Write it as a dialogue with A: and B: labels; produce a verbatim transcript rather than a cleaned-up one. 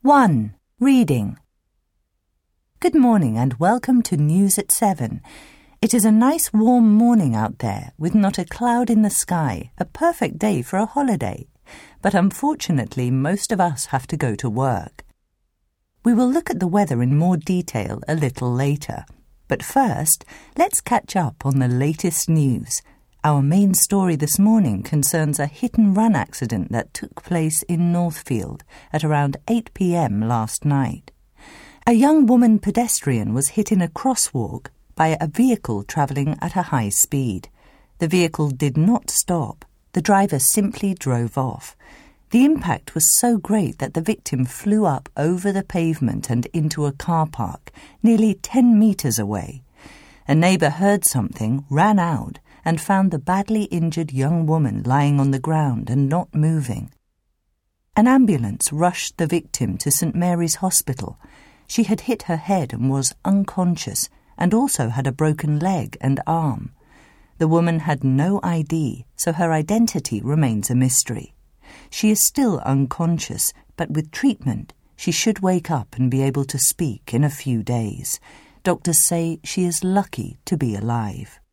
A: one. Reading. Good morning and welcome to News at seven. It is a nice warm morning out there with not a cloud in the sky, a perfect day for a holiday. But unfortunately, most of us have to go to work. We will look at the weather in more detail a little later. But first, let's catch up on the latest news. Our main story this morning concerns a hit-and-run accident that took place in Northfield at around eight p m last night. A young woman pedestrian was hit in a crosswalk by a vehicle travelling at a high speed. The vehicle did not stop. The driver simply drove off. The impact was so great that the victim flew up over the pavement and into a car park, nearly ten metres away. A neighbour heard something, ran out, and found the badly injured young woman lying on the ground and not moving. An ambulance rushed the victim to St Mary's Hospital. She had hit her head and was unconscious, and also had a broken leg and arm. The woman had no I D, so her identity remains a mystery. She is still unconscious, but with treatment, she should wake up and be able to speak in a few days. Doctors say she is lucky to be alive.